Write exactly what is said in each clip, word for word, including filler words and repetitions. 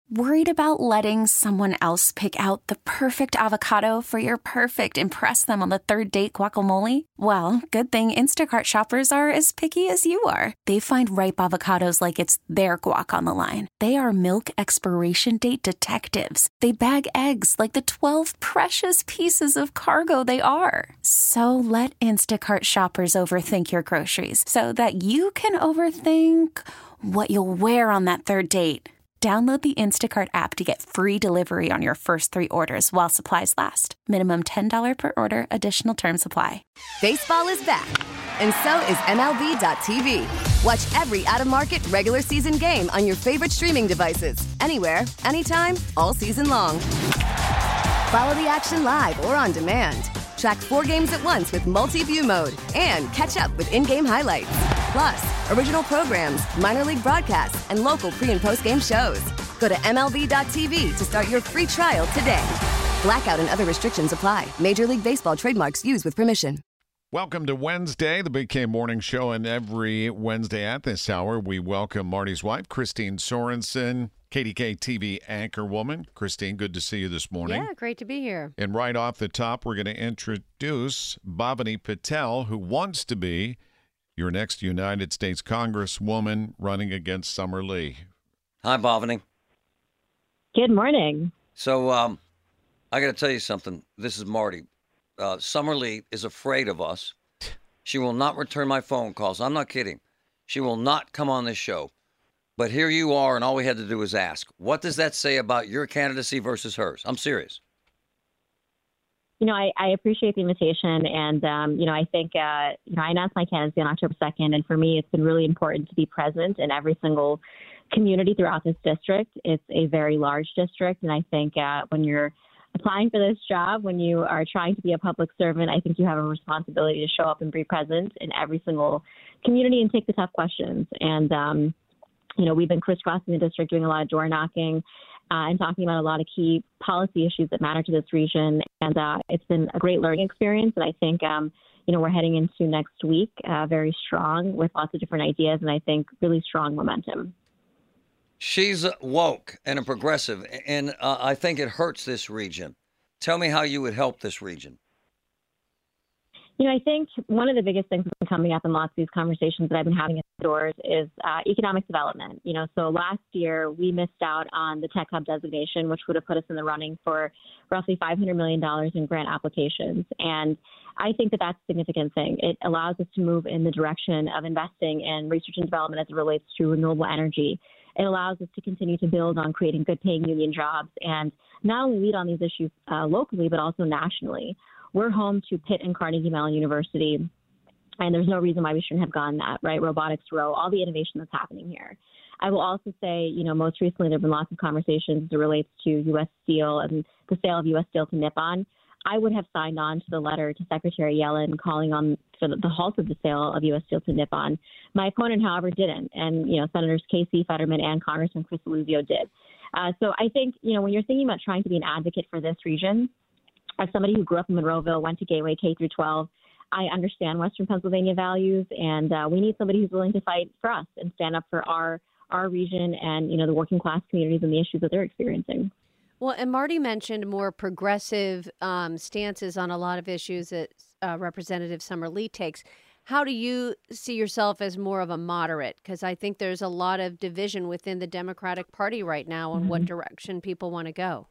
Worried about letting someone else pick out the perfect avocado for your perfect impress them on the third date guacamole? Well, good thing Instacart shoppers are as picky as you are. They find ripe avocados like it's their guac on the line. They are milk expiration date detectives. They bag eggs like the twelve precious pieces of cargo they are. So let Instacart shoppers overthink your groceries so that you can overthink what you'll wear on that third date. Download the Instacart app to get free delivery on your first three orders while supplies last. Minimum ten dollars per order. Additional terms apply. Baseball is back, and so is M L B dot T V. Watch every out-of-market regular season game on your favorite streaming devices. Anywhere, anytime, all season long. Follow the action live or on demand. Track four games at once with multi-view mode and catch up with in-game highlights. Plus, original programs, minor league broadcasts, and local pre- and post-game shows. Go to M L B dot T V to start your free trial today. Blackout and other restrictions apply. Major League Baseball trademarks used with permission. Welcome to Wednesday, the Big K Morning Show, and every Wednesday at this hour, we welcome Marty's wife, Christine Sorensen, K D K T V anchor woman. Christine, good to see you this morning. Yeah, great to be here. And right off the top, we're going to introduce Bhavani Patel, who wants to be your next United States Congresswoman running against Summer Lee. Hi, Bhavani. Good morning. So um, I got to tell you something. This is Marty. Uh, Summer Lee is afraid of us. She will not return my phone calls. I'm not kidding. She will not come on this show. But here you are, and all we had to do was ask. What does that say about your candidacy versus hers? I'm serious. You know, I, I appreciate the invitation. And, um, you know, I think, uh, you know, I announced my candidacy on October second. And for me, it's been really important to be present in every single community throughout this district. It's a very large district. And I think uh, when you're applying for this job, when you are trying to be a public servant, I think you have a responsibility to show up and be present in every single community and take the tough questions. And, um, you know, we've been crisscrossing the district, doing a lot of door knocking uh, and talking about a lot of key policy issues that matter to this region. And uh, it's been a great learning experience. And I think, um, you know, we're heading into next week uh, very strong with lots of different ideas and I think really strong momentum. She's woke and a progressive, and uh, I think it hurts this region. Tell me how you would help this region. You know, I think one of the biggest things that's been coming up in lots of these conversations that I've been having at the doors is uh, economic development. You know, so last year we missed out on the Tech Hub designation, which would have put us in the running for roughly five hundred million dollars in grant applications. And I think that that's a significant thing. It allows us to move in the direction of investing in research and development as it relates to renewable energy. It allows us to continue to build on creating good paying union jobs and not only lead on these issues uh, locally, but also nationally. We're home to Pitt and Carnegie Mellon University, and there's no reason why we shouldn't have gotten that, right? Robotics Row, all the innovation that's happening here. I will also say, you know, most recently there have been lots of conversations as it relates to U S Steel and the sale of U S Steel to Nippon. I would have signed on to the letter to Secretary Yellen calling on for the halt of the sale of U S Steel to Nippon. My opponent, however, didn't. And, you know, Senators Casey, Fetterman, and Congressman Chris Aluzio did. Uh, so I think, you know, when you're thinking about trying to be an advocate for this region, as somebody who grew up in Monroeville, went to Gateway K through twelve, I understand Western Pennsylvania values, and uh, we need somebody who's willing to fight for us and stand up for our our region and, you know, the working class communities and the issues that they're experiencing. Well, and Marty mentioned more progressive um, stances on a lot of issues that uh, Representative Summer Lee takes. How do you see yourself as more of a moderate? Because I think there's a lot of division within the Democratic Party right now on mm-hmm. what direction people want to go.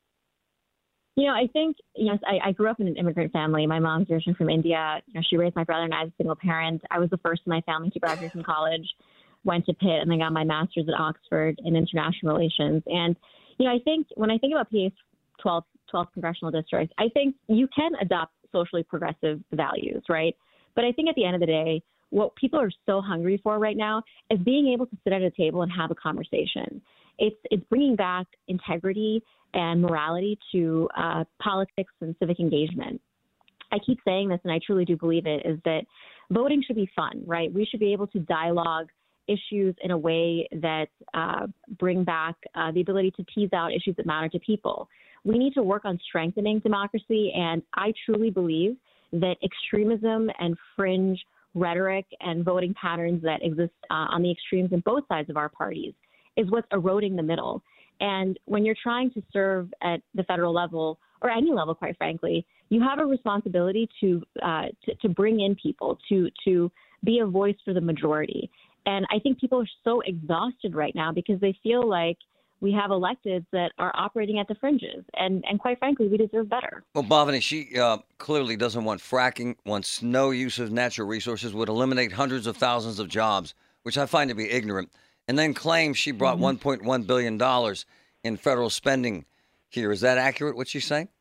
You know, I think, yes, I, I grew up in an immigrant family. My mom's originally from India. You know, she raised my brother and I as a single parent. I was the first in my family to graduate from college, went to Pitt, and then got my master's at Oxford in international relations. And, you know, I think when I think about P A's twelfth, twelfth congressional district, I think you can adopt socially progressive values, right? But I think at the end of the day, what people are so hungry for right now is being able to sit at a table and have a conversation. It's it's bringing back integrity and morality to uh, politics and civic engagement. I keep saying this, and I truly do believe it, is that voting should be fun, right? We should be able to dialogue issues in a way that uh, bring back uh, the ability to tease out issues that matter to people. We need to work on strengthening democracy, and I truly believe that extremism and fringe rhetoric and voting patterns that exist uh, on the extremes in both sides of our parties is what's eroding the middle. And when you're trying to serve at the federal level, or any level, quite frankly, you have a responsibility to uh, to, to bring in people, to to be a voice for the majority. And I think people are so exhausted right now because they feel like we have electeds that are operating at the fringes. And, and quite frankly, we deserve better. Well, Bhavani, she uh, clearly doesn't want fracking, wants no use of natural resources, would eliminate hundreds of thousands of jobs, which I find to be ignorant, and then claims she brought Mm-hmm. one point one billion dollars in federal spending here. Is that accurate, what she's saying?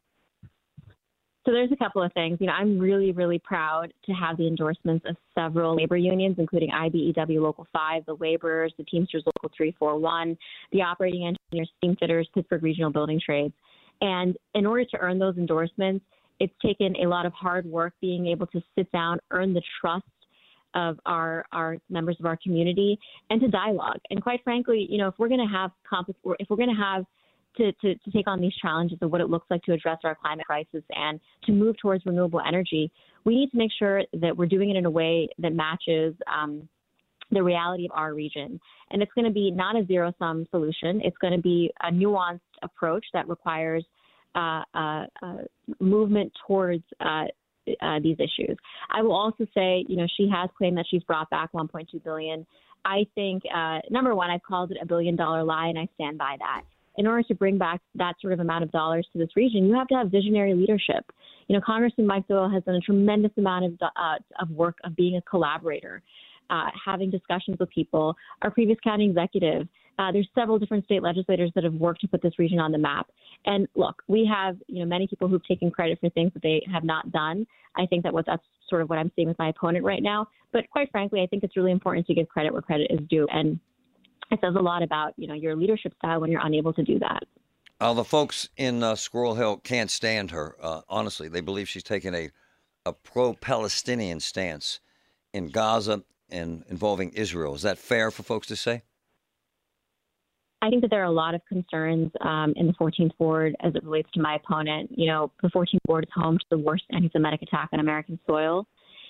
So there's a couple of things. You know, I'm really, really proud to have the endorsements of several labor unions, including I B E W Local five, the Laborers, the Teamsters Local three forty-one, the Operating Engineers, Steamfitters, Pittsburgh Regional Building Trades. And in order to earn those endorsements, it's taken a lot of hard work being able to sit down, earn the trust of our our members of our community, and to dialogue. And quite frankly, you know, if we're going to have comp- if we're going to have To, to, to take on these challenges of what it looks like to address our climate crisis and to move towards renewable energy, we need to make sure that we're doing it in a way that matches um, the reality of our region. And it's going to be not a zero-sum solution. It's going to be a nuanced approach that requires uh, uh, uh, movement towards uh, uh, these issues. I will also say, you know, she has claimed that she's brought back one point two billion dollars. I think, uh, number one, I've called it a billion-dollar lie, and I stand by that. In order to bring back that sort of amount of dollars to this region, you have to have visionary leadership. You know, Congressman Mike Doyle has done a tremendous amount of uh, of work of being a collaborator, uh, having discussions with people. Our previous county executive, uh, there's several different state legislators that have worked to put this region on the map. And look, we have, you know, many people who've taken credit for things that they have not done. I think that what that's sort of what I'm seeing with my opponent right now. But quite frankly, I think it's really important to give credit where credit is due. And it says a lot about, you know, your leadership style when you're unable to do that. Uh, the folks in uh, Squirrel Hill can't stand her. Uh, honestly, they believe she's taken a, a pro-Palestinian stance in Gaza and involving Israel. Is that fair for folks to say? I think that there are a lot of concerns um, in the fourteenth Ward as it relates to my opponent. You know, the fourteenth Ward is home to the worst anti-Semitic attack on American soil.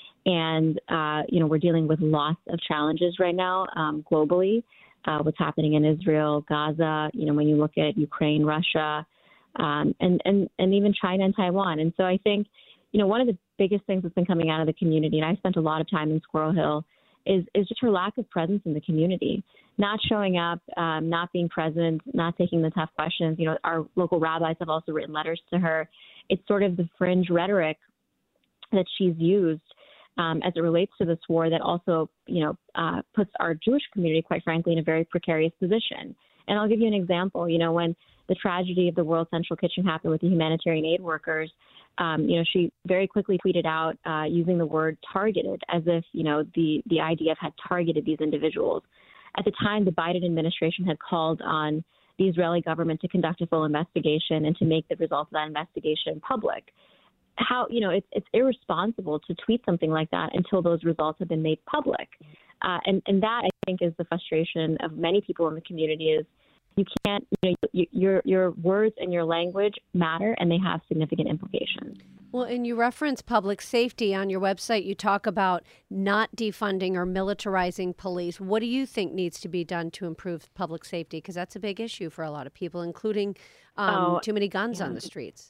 And, uh, you know, we're dealing with lots of challenges right now um, globally. Uh, what's happening in Israel, Gaza, you know, when you look at Ukraine, Russia, um, and, and, and even China and Taiwan. And so I think, you know, one of the biggest things that's been coming out of the community, and I spent a lot of time in Squirrel Hill, is, is just her lack of presence in the community, not showing up, um, not being present, not taking the tough questions. You know, our local rabbis have also written letters to her. It's sort of the fringe rhetoric that she's used Um, as it relates to this war that also, you know, uh, puts our Jewish community, quite frankly, in a very precarious position. And I'll give you an example. You know, when the tragedy of the World Central Kitchen happened with the humanitarian aid workers, um, you know, she very quickly tweeted out uh, using the word targeted, as if, you know, the, the I D F had targeted these individuals. At the time, the Biden administration had called on the Israeli government to conduct a full investigation and to make the results of that investigation public. How, you know, it's it's irresponsible to tweet something like that until those results have been made public. Uh, and, and that, I think, is the frustration of many people in the community is you can't, you know, you, your your words and your language matter, and they have significant implications. Well, and you reference public safety on your website. You talk about not defunding or militarizing police. What do you think needs to be done to improve public safety? Because that's a big issue for a lot of people, including um, oh, too many guns yeah. on the streets.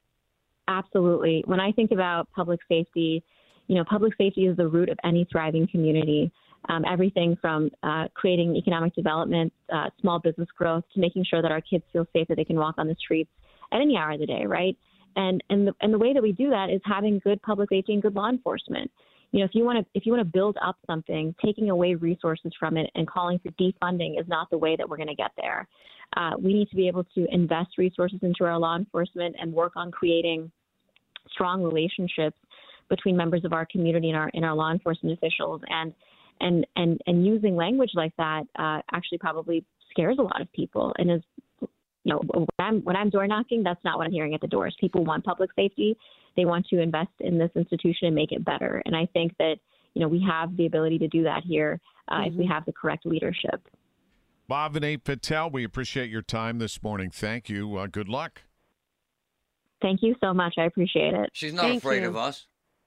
Absolutely. When I think about public safety, you know, public safety is the root of any thriving community. Um, everything from uh, creating economic development, uh, small business growth, to making sure that our kids feel safe, that they can walk on the streets at any hour of the day, right? And and the, and the way that we do that is having good public safety and good law enforcement. You know, if you want to if you want to build up something, taking away resources from it and calling for defunding is not the way that we're going to get there. Uh, we need to be able to invest resources into our law enforcement and work on creating strong relationships between members of our community and our and our law enforcement officials. And and and and using language like that uh, actually probably scares a lot of people. And is, you know, when I'm when I'm door knocking, that's not what I'm hearing at the doors. People want public safety. They want to invest in this institution and make it better. And I think that, you know, we have the ability to do that here uh, mm-hmm. if we have the correct leadership. Bhavani Patel, we appreciate your time this morning. Thank you. Uh, good luck. Thank you so much. I appreciate it. She's not Thank afraid you. of us.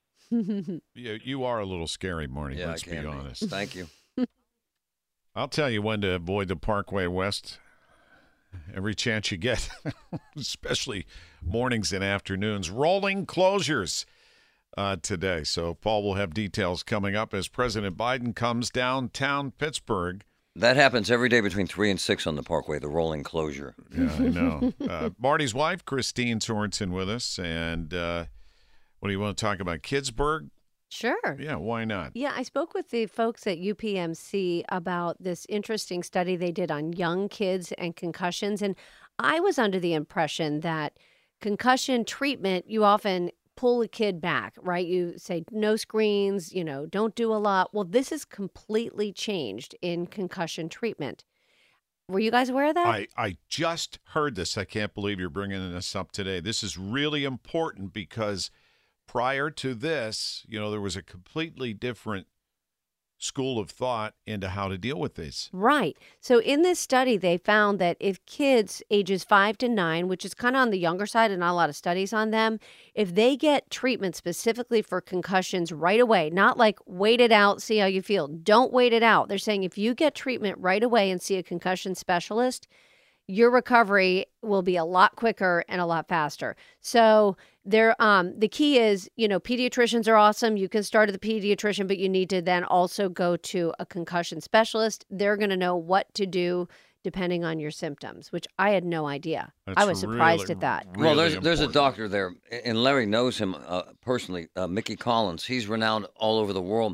you, you are a little scary, Marty. Yeah, let's I be can honest. Thank you. I'll tell you when to avoid the Parkway West every chance you get, especially mornings and afternoons. Rolling closures uh, today. So Paul will have details coming up as President Biden comes downtown Pittsburgh. That happens every day between three and six on the Parkway, the rolling closure. Yeah, I know. uh, Marty's wife, Christine Sorensen, with us. And uh, what do you want to talk about? Kidsburg? Sure. Yeah, why not? Yeah, I spoke with the folks at U P M C about this interesting study they did on young kids and concussions. And I was under the impression that concussion treatment, you often pull a kid back, right? You say no screens, you know, don't do a lot. Well, this is completely changed in concussion treatment. Were you guys aware of that? I, I just heard this. I can't believe you're bringing this up today. This is really important because prior to this, you know, there was a completely different school of thought into how to deal with this. Right. So in this study, they found that if kids ages five to nine, which is kind of on the younger side and not a lot of studies on them, if they get treatment specifically for concussions right away, not like wait it out, see how you feel. Don't wait it out. They're saying if you get treatment right away and see a concussion specialist, your recovery will be a lot quicker and a lot faster. So there, um, the key is, you know, pediatricians are awesome. You can start at the pediatrician, but you need to then also go to a concussion specialist. They're going to know what to do depending on your symptoms, which I had no idea. That's I was surprised really, at that. really well, there's there's a important. doctor there, and Larry knows him uh, personally, uh, Mickey Collins. He's renowned all over the world.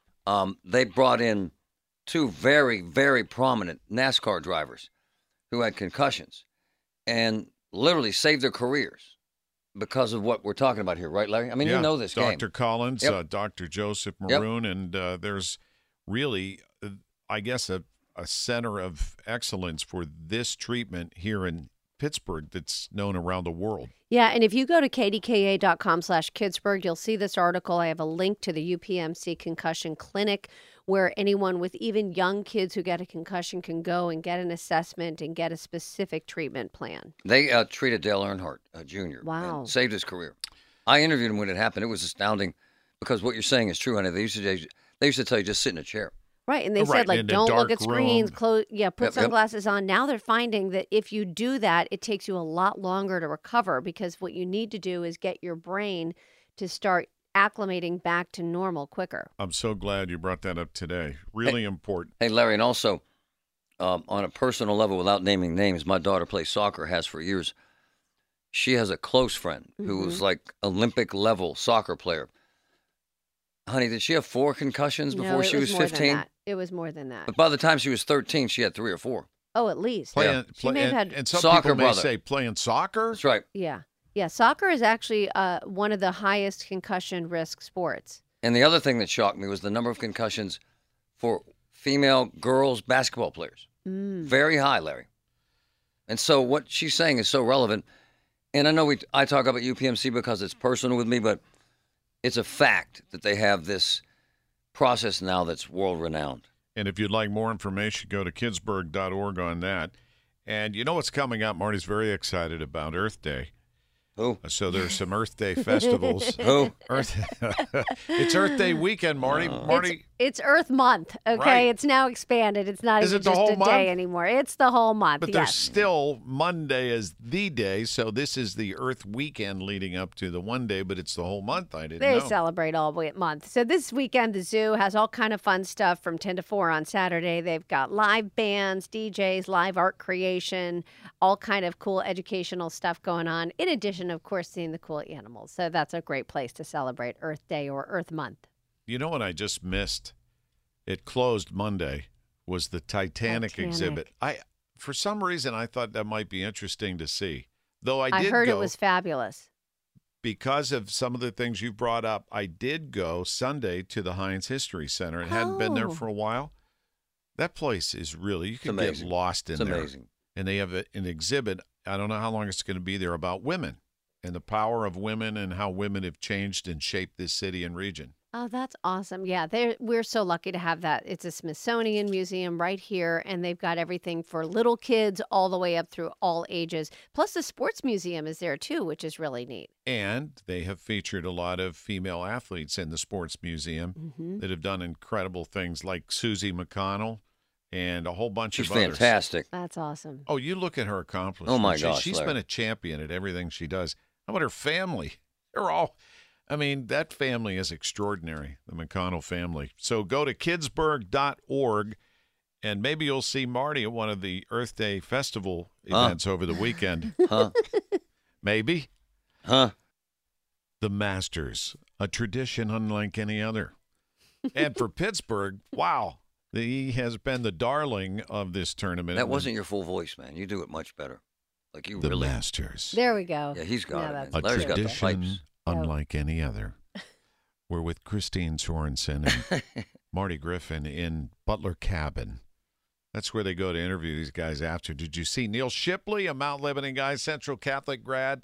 Um, they brought in two very, very prominent NASCAR drivers who had concussions and literally saved their careers because of what we're talking about here, right, Larry? I mean, Yeah, you know this Doctor game. Collins, Yep. uh, Doctor Joseph Yep. Maroon, and uh, there's really, uh, I guess, a, a center of excellence for this treatment here in Pittsburgh that's known around the world. Yeah, and if you go to k d k a dot com slash Kidsburg, you'll see this article. I have a link to the U P M C Concussion Clinic where anyone with even young kids who get a concussion can go and get an assessment and get a specific treatment plan. They uh, treated Dale Earnhardt uh, Junior Wow. and saved his career. I interviewed him when it happened. It was astounding because what you're saying is true, honey. They used to, they used to tell you just sit in a chair. Right, and they Right, said, like, in a don't look dark at screens, room. close, yeah, put Yep, yep. sunglasses on. Now they're finding that if you do that, it takes you a lot longer to recover because what you need to do is get your brain to start acclimating back to normal quicker. I'm so glad you brought that up today. Really important. Hey, Larry, and also um, on a personal level, without naming names, my daughter plays soccer, has for years. She has a close friend who was like Olympic level soccer player. Honey, did she have four concussions No, before it she was more than fifteen? that. It was more than that. But by the time she was thirteen, she had three or four. Oh, at least. Playing, She play- may have and, had- and some Soccer people may brother. say playing soccer. That's right. Yeah. Yeah, soccer is actually uh, one of the highest concussion risk sports. And the other thing that shocked me was the number of concussions for female girls basketball players. Mm. Very high, Larry. And so what she's saying is so relevant. And I know we I talk about U P M C because it's personal with me, but it's a fact that they have this process now that's world renowned. And if you'd like more information, go to kidsburg dot org on that. And you know what's coming up? Marty's very excited about Earth Day. Who? So there's some Earth Day festivals. Who? Earth. It's Earth Day weekend, Marty. Marty. It's Earth Month, okay? Right. It's now expanded. It's not Is even it the just whole a month? day anymore. It's the whole month, But there's yes. still Monday as the day, so this is the Earth weekend leading up to the one day, but it's the whole month. I didn't They know. celebrate all week month. So this weekend, the zoo has all kind of fun stuff from ten to four on Saturday. They've got live bands, D Js, live art creation, all kind of cool educational stuff going on, in addition, of course, seeing the cool animals. So that's a great place to celebrate Earth Day or Earth Month. You know what I just missed? It closed Monday. Was the Titanic, Titanic. exhibit? I, for some reason, I thought that might be interesting to see. Though I I, did heard go it was fabulous. because of some of the things you brought up. I did go Sunday to the Heinz History Center. It hadn't been there Oh. for a while. That place is really, you can get amazing. lost in It's there. amazing. And they have a, an exhibit. I don't know how long it's going to be there about women and the power of women and how women have changed and shaped this city and region. Oh, that's awesome. Yeah, they we're so lucky to have that. It's a Smithsonian museum right here, and they've got everything for little kids all the way up through all ages. Plus, the sports museum is there, too, which is really neat. And they have featured a lot of female athletes in the sports museum Mm-hmm. that have done incredible things like Susie McConnell, and a whole bunch She's of others. fantastic. That's awesome. Oh, you look at her accomplishments. Oh, my She- gosh, She's Larry. been a champion at everything she does. How about her family? They're all, I mean, that family is extraordinary, the McConnell family. So go to kidsburg dot org, and maybe you'll see Marty at one of the Earth Day Festival Huh. events over the weekend. Huh? Maybe. Huh? The Masters, a tradition unlike any other. And for Pittsburgh, wow, he has been the darling of this tournament. That wasn't your full voice, man. You do it much better. Like you the really. Masters. There we go. Yeah, he's got Now it, that's man. A Larry's got the tradition pipes. unlike any other. We're with Christine Sorensen and Marty Griffin in Butler Cabin. That's where they go to interview these guys after. Did you see Neil Shipley, a Mount Lebanon guy, Central Catholic grad?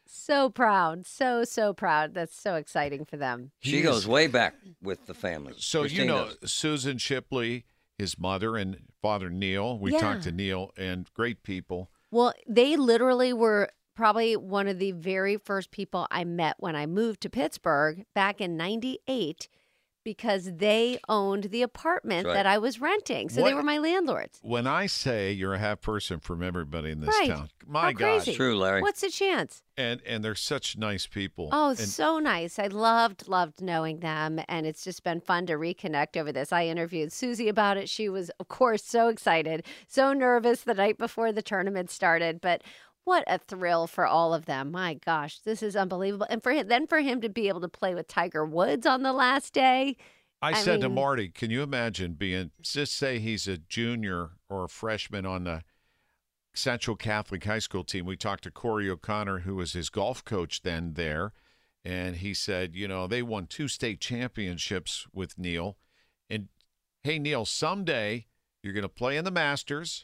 So proud. So, so proud. That's so exciting for them. She He goes is- way back with the family. So, you Christine know, does. Susan Shipley, his mother, and Father Neil. We Yeah. talked to Neil, and great people. Well, they literally were probably one of the very first people I met when I moved to Pittsburgh back in ninety-eight because they owned the apartment That's right. that I was renting. So What- they were my landlords. When I say you're a half person from everybody in this Right. town, my How gosh. crazy. True, Larry. What's the chance? And and they're such nice people. Oh, and so nice. I loved, loved knowing them. And it's just been fun to reconnect over this. I interviewed Susie about it. She was, of course, so excited, so nervous the night before the tournament started. But what a thrill for all of them. My gosh, this is unbelievable. And for him, then for him to be able to play with Tiger Woods on the last day. I I said to mean- Marty, can you imagine being, just say he's a junior or a freshman on the Central Catholic High School team. We talked to Corey O'Connor, who was his golf coach then there, and he said, you know, they won two state championships with Neil. And, hey, Neil, someday you're going to play in the Masters.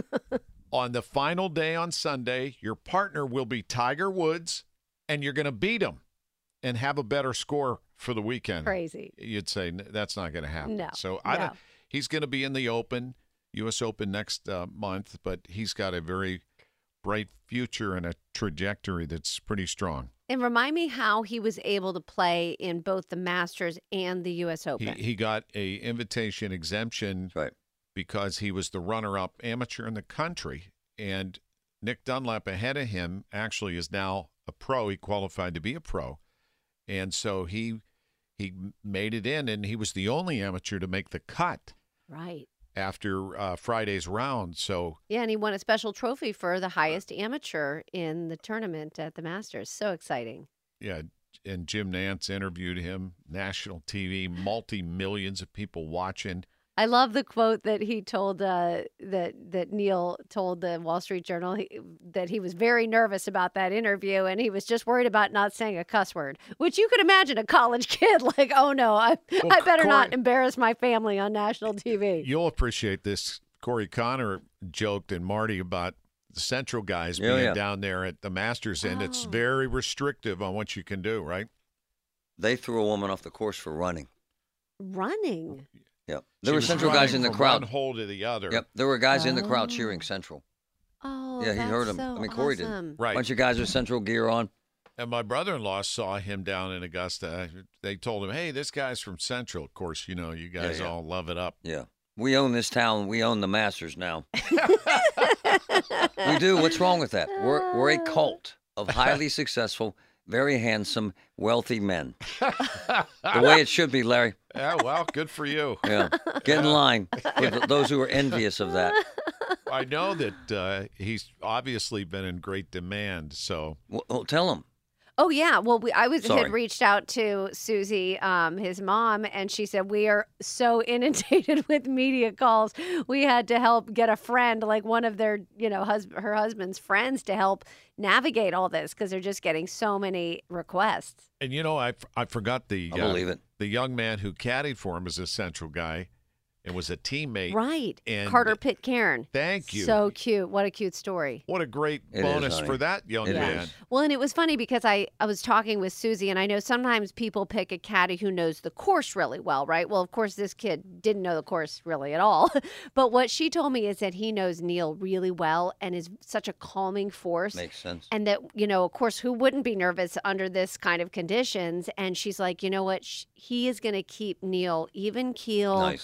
On the final day on Sunday, your partner will be Tiger Woods, and you're going to beat him and have a better score for the weekend. Crazy. You'd say "N- that's not going to happen. No, So I no. don't. He's going to be in the Open, U S Open next uh, month, but he's got a very bright future and a trajectory that's pretty strong. And remind me how he was able to play in both the Masters and the U S He Open. he got a invitation exemption That's right. because he was the runner-up amateur in the country, and Nick Dunlap ahead of him actually is now a pro. He qualified to be a pro, and so he he made it in, and he was the only amateur to make the cut Right. after uh, Friday's round. So Yeah, and he won a special trophy for the highest amateur in the tournament at the Masters. So exciting. yeah, and Jim Nantz interviewed him, national T V, multi millions of people watching. I love the quote that he told uh, that that Neil told the Wall Street Journal he, that he was very nervous about that interview and he was just worried about not saying a cuss word, which you could imagine a college kid like, oh no, I Well, I better not Corey- embarrass my family on national T V. You'll appreciate this. Corey Connor joked and Marty about the Central guys Yeah, being yeah. down there at the Masters, and it's Oh. very restrictive on what you can do, right? They threw a woman off the course for running. Running. Yep. She There were was Central guys running in the from crowd. one hole to the other. Yep. There were guys in the crowd Oh. cheering Central. Oh, Yeah, he that's heard him. so I mean, Corey did. awesome. Right. Bunch of guys with Central gear on. And my brother-in-law saw him down in Augusta. They told him, hey, this guy's from Central. Of course, you know, you guys Yeah, yeah. all love it up. Yeah. We own this town. We own the Masters now. We do. What's wrong with that? We're we're a cult of highly successful, very handsome, wealthy men. The way it should be, Larry. Yeah, well, good for you. Yeah. Get in line with those who are envious of that. I know that uh, he's obviously been in great demand, so Well, well, tell them. Oh yeah, well, we, I was Sorry. had reached out to Susie, um, his mom, and she said we are so inundated with media calls. We had to help get a friend, like one of their, you know, hus- her husband's friends, to help navigate all this because they're just getting so many requests. And you know, I, I forgot the I uh, believe it. the young man who caddied for him is a Central guy and was a teammate. Right, and- Carter Pitcairn. Thank you. So cute. What a cute story. What a great It is, bonus honey. for that young It man. is. Well, and it was funny because I, I was talking with Susie, and I know sometimes people pick a caddy who knows the course really well, right? Well, of course, this kid didn't know the course really at all. But what she told me is that he knows Neil really well and is such a calming force. Makes sense. And that, you know, of course, who wouldn't be nervous under this kind of conditions? And she's like, you know what? Sh- He is going to keep Neil even keel. Nice.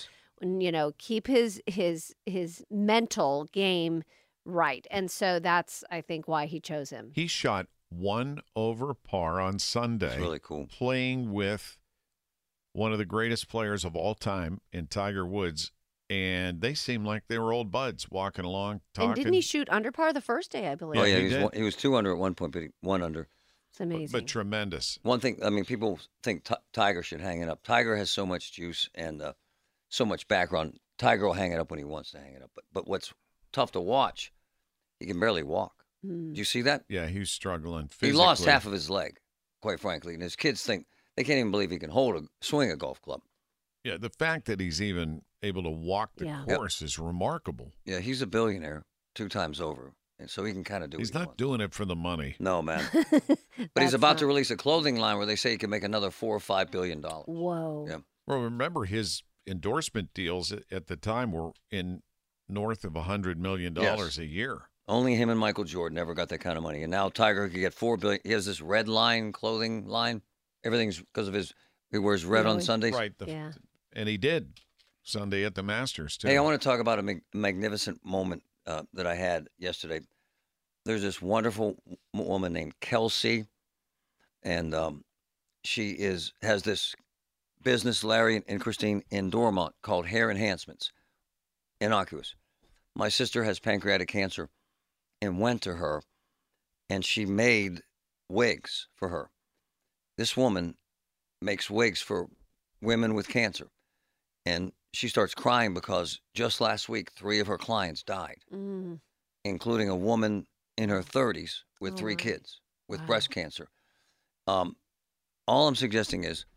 you know, keep his his his mental game right. And so that's, I think, why he chose him. He shot one over par on Sunday. That's really cool. Playing with one of the greatest players of all time in Tiger Woods. And they seemed like they were old buds walking along, talking. And didn't he shoot under par the first day, I believe? Oh, yeah, he he, was, did. one, he was two under at one point, but he one under. It's amazing. But, but tremendous. One thing, I mean, people think T- Tiger should hang it up. Tiger has so much juice and uh, so much background. Tiger will hang it up when he wants to hang it up. But, but what's tough to watch, he can barely walk. Mm. Do you see that? Yeah, he was struggling physically. He lost half of his leg, quite frankly. And his kids think, they can't even believe he can hold a, swing a golf club. Yeah, the fact that he's even able to walk the Yeah. course is remarkable. Yeah, he's a billionaire two times over. And so he can kind of do He's what he not wants. doing it for the money. No, man. But he's That's about not- to release a clothing line where they say he can make another four or five billion dollars. Whoa. Yeah. Well, remember his endorsement deals at- at the time were in north of one hundred million dollars Yes. a year. Only him and Michael Jordan ever got that kind of money. And now Tiger could get four billion. He has this red line clothing line. Everything's because of his, he wears red on Really? Sundays. Right. The, Yeah. And he did Sunday at the Masters, too. Hey, I want to talk about a mag- magnificent moment uh, that I had yesterday. There's this wonderful w- woman named Kelsey, and um, she is has this business, Larry and Christine, in Dormont called Hair Enhancements, innocuous. My sister has pancreatic cancer and went to her, and she made wigs for her. This woman makes wigs for women with cancer, and she starts crying because just last week, three of her clients died, Mm. including a woman in her thirties with Oh, three my. kids with Wow. breast cancer. Um, all I'm suggesting is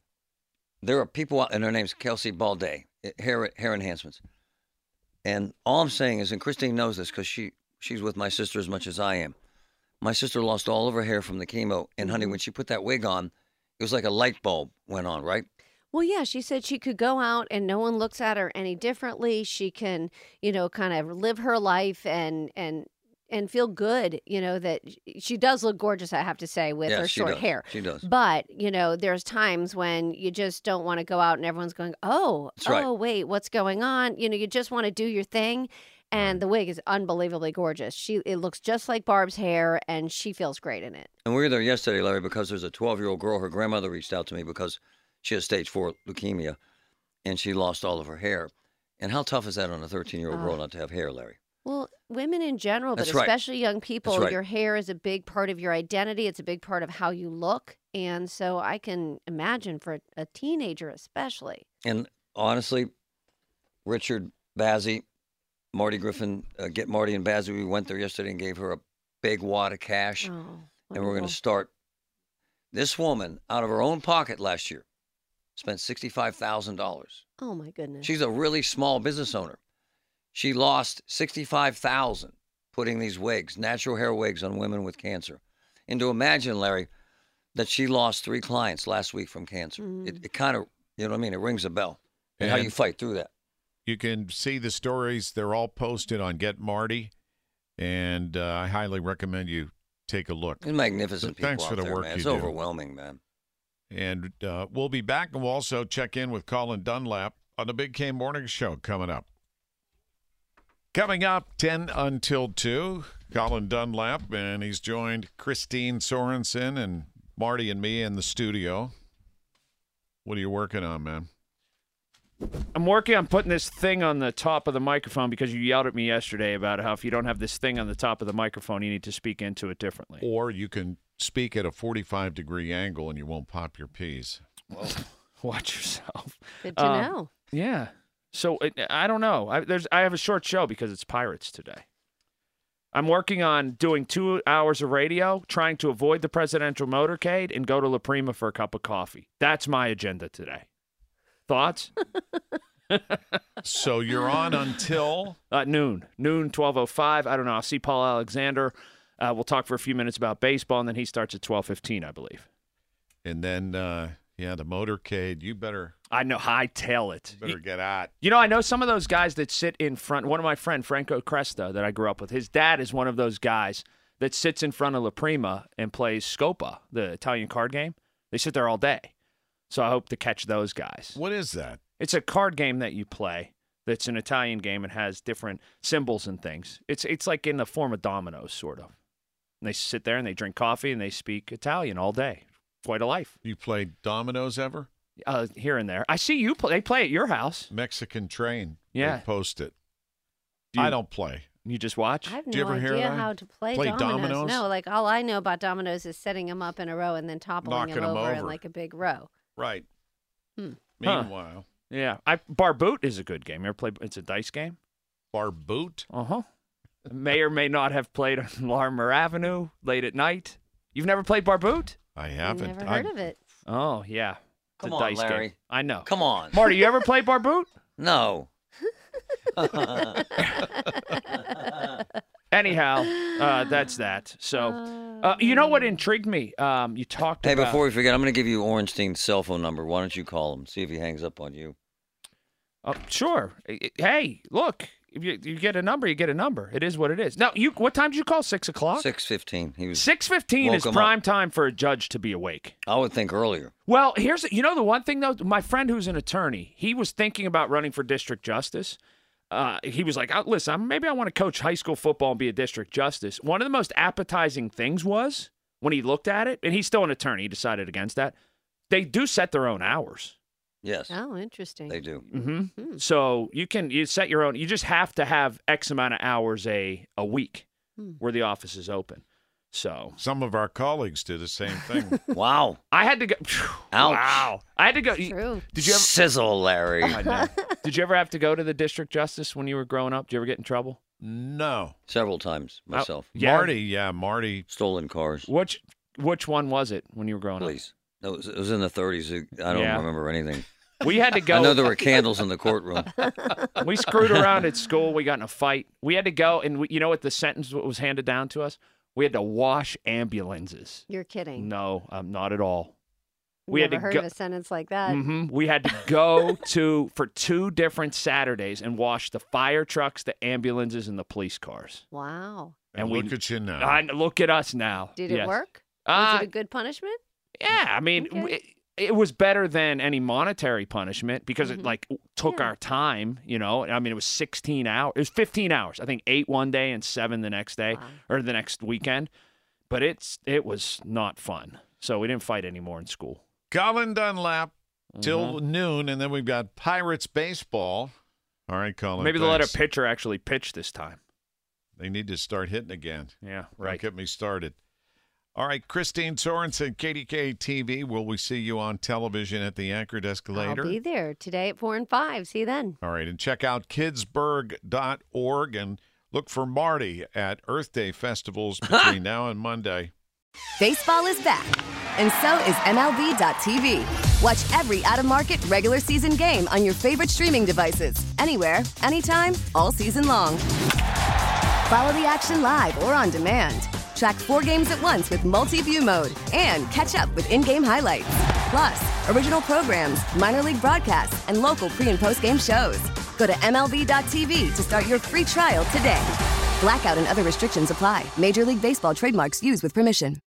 there are people out, and her name's Kelsey Balday, hair hair enhancements. And all I'm saying is, and Christine knows this because she she's with my sister as much as I am. My sister lost all of her hair from the chemo, and honey, Mhm. when she put that wig on, it was like a light bulb went on, right? Well, yeah, she said she could go out and no one looks at her any differently. She can, you know, kind of live her life and and and feel good, you know, that she does look gorgeous, I have to say, with Yeah, her she short does. hair. She does. But, you know, there's times when you just don't want to go out and everyone's going, oh, That's right. oh, wait, what's going on? You know, you just want to do your thing. And the wig is unbelievably gorgeous. She It looks just like Barb's hair, and she feels great in it. And we were there yesterday, Larry, because there's a twelve-year-old girl. Her grandmother reached out to me because she has stage four leukemia, and she lost all of her hair. And how tough is that on a thirteen-year-old Oh. girl not to have hair, Larry? Well, women in general, but That's right. especially young people, right. your hair is a big part of your identity. It's a big part of how you look. And so I can imagine for a teenager especially. And honestly, Richard Bazzi, Marty Griffin, uh, Get Marty and Bazzi, we went there yesterday and gave her a big wad of cash. Oh, and we're going wonderful. to start. This woman, out of her own pocket last year, spent sixty-five thousand dollars. Oh, my goodness. She's a really small business owner. She lost sixty-five thousand dollars putting these wigs, natural hair wigs on women with cancer. And to imagine, Larry, that she lost three clients last week from cancer. Mm. It, it kind of, you know what I mean? It rings a bell. And, how And- you fight through that. You can see the stories. They're all posted on Get Marty, and uh, I highly recommend you take a look. It's magnificent But people thanks out for the there, work man. you It's do. overwhelming, man. And uh, we'll be back, and we'll also check in with Colin Dunlap on the Big K Morning Show coming up. Coming up, ten until two, Colin Dunlap, and he's joined Christine Sorensen and Marty and me in the studio. What are you working on, man? I'm working on putting this thing on the top of the microphone because you yelled at me yesterday about how if you don't have this thing on the top of the microphone, you need to speak into it differently. Or you can speak at a forty-five degree angle and you won't pop your peas. Watch yourself. Good to Um, know. Yeah. So it, I don't know. I, there's I have a short show because it's Pirates today. I'm working on doing two hours of radio, trying to avoid the presidential motorcade and go to La Prima for a cup of coffee. That's my agenda today. Thoughts? So you're on until Uh, noon. Noon, twelve oh five. I don't know. I'll see Paul Alexander. Uh, we'll talk for a few minutes about baseball, and then he starts at twelve fifteen, I believe. and then uh, yeah, the motorcade. You better I know. Hightail it. better get out. You know, I know some of those guys that sit in front. One of my friend, Franco Cresta, that I grew up with, his dad is one of those guys that sits in front of La Prima and plays Scopa, the Italian card game. They sit there all day. So I hope to catch those guys. What is that? It's a card game that you play. That's an Italian game and has different symbols and things. It's it's like in the form of dominoes, sort of. And they sit there and they drink coffee and they speak Italian all day. Quite a life. You played dominoes ever? Uh, here and there. I see you play. They play at your house. Mexican Train. Yeah. They post it. Do you, I don't play. You just watch? I have Do you no ever hear idea that? how to play, Play dominoes. dominoes? No, like all I know about dominoes is setting them up in a row and then toppling Knocking them them over, in over. like a big row. Right. Hmm. Meanwhile, Yeah. I Bar Boot is a good game. You ever play? It's a dice game. Bar Boot? Uh-huh. May or may not have played on Larimer Avenue late at night. You've never played Bar Boot? I haven't. Never I- heard of it. Oh, yeah. It's Come a on, dice Larry. game. I know. Come on. Marty, you ever play Bar Boot? No. Anyhow, uh, that's that. So, uh, you know what intrigued me? Um, you talked Hey, about... before we forget, I'm going to give you Ornstein's cell phone number. Why don't you call him? See if he hangs up on you. Oh, sure. Hey, look, if you, you get a number, you get a number. It is what it is. Now, you what time did you call? Six o'clock? six fifteen. He was. Six fifteen Woke is him prime up. time for a judge to be awake. I would think earlier. Well, here's you know the one thing though. My friend who's an attorney, he was thinking about running for district justice. Uh, he was like, oh, "Listen, I'm- maybe I want to coach high school football and be a district justice." One of the most appetizing things was when he looked at it, and he's still an attorney. He decided against that. They do set their own hours. Yes, Oh, interesting. they do. Mm-hmm. Hmm. So you can you set your own. You just have to have X amount of hours a a week Hmm. where the office is open. So Some of our colleagues do the same thing. Wow. I had to go. Ouch. Wow, I had to go. True. Did you ever? Sizzle, Larry? I know. Did you ever have to go to the district justice when you were growing up? Did you ever get in trouble? No. Several times myself. Yeah. Marty, yeah, Marty. Stolen cars. Which which one was it when you were growing Please. No, it was, it was in the thirties. I don't Yeah. remember anything. up? We had to go. I know there were candles in the courtroom. We screwed around at school. We got in a fight. We had to go, and we, you know what the sentence was handed down to us? We had to wash ambulances. You're kidding. No, um, not at all. We Never had to heard go. of a sentence like that. hmm We had to go to for two different Saturdays and wash the fire trucks, the ambulances, and the police cars. Wow. And, And we- look at you now. I, look at us now. Did it Yes. work? Was Uh, it a good punishment? Yeah, I mean, Okay. it, it was better than any monetary punishment because Mhm. it like took Yeah. our time. You know, I mean, it was sixteen hours. It was fifteen hours. I think eight one day and seven the next day Wow. or the next weekend. But it's it was not fun. So we didn't fight anymore in school. Colin Dunlap till Mhm. noon, and then we've got Pirates baseball. All right, Colin. Maybe they'll let a thanks. pitcher actually pitch this time. They need to start hitting again. Yeah, Don't right. get me started. All right, Christine Sorensen, K D K T V. Will we see you on television at the Anchor Desk later? I'll be there today at four and five. See you then. All right, and check out kidsburg dot org and look for Marty at Earth Day festivals between now and Monday. Baseball is back, and so is M L B dot T V. Watch every out-of-market regular season game on your favorite streaming devices, anywhere, anytime, all season long. Follow the action live or on demand. Track four games at once with multi-view mode and catch up with in-game highlights. Plus, original programs, minor league broadcasts, and local pre- and post-game shows. Go to M L B dot T V to start your free trial today. Blackout and other restrictions apply. Major League Baseball trademarks used with permission.